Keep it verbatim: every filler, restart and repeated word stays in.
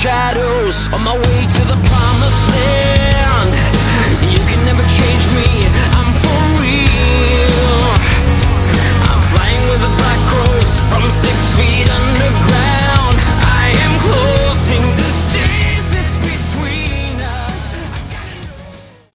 shadows on my way to the promised land. You can never change me,